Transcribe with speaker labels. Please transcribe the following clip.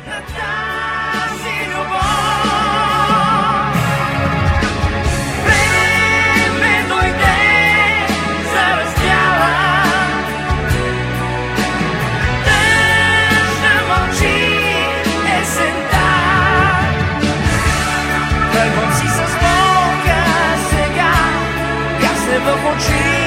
Speaker 1: на тази любов. Време дойде за раздяла, дъжда мълчи есента. Тръгвам си с болка сега, гасне в очи.